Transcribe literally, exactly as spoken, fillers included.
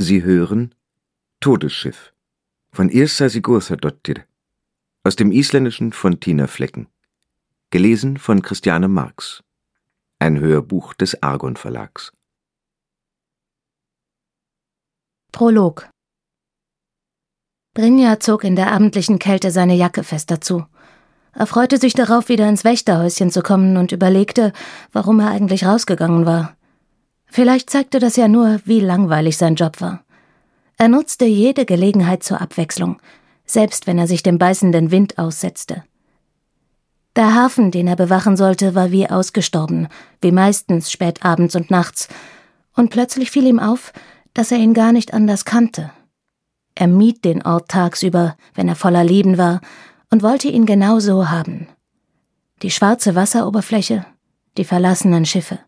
Sie hören Todesschiff von Yrsa Sigurðardóttir aus dem Isländischen von Tina Flecken. Gelesen von Christiane Marx. Ein Hörbuch des Argon Verlags. Prolog. Brynja zog in der abendlichen Kälte seine Jacke fester zu. Er freute sich darauf, wieder ins Wächterhäuschen zu kommen und überlegte, warum er eigentlich rausgegangen war. Vielleicht zeigte das ja nur, wie langweilig sein Job war. Er nutzte jede Gelegenheit zur Abwechslung, selbst wenn er sich dem beißenden Wind aussetzte. Der Hafen, den er bewachen sollte, war wie ausgestorben, wie meistens spät abends und nachts, und plötzlich fiel ihm auf, dass er ihn gar nicht anders kannte. Er mied den Ort tagsüber, wenn er voller Leben war, und wollte ihn genau so haben. Die schwarze Wasseroberfläche, die verlassenen Schiffe.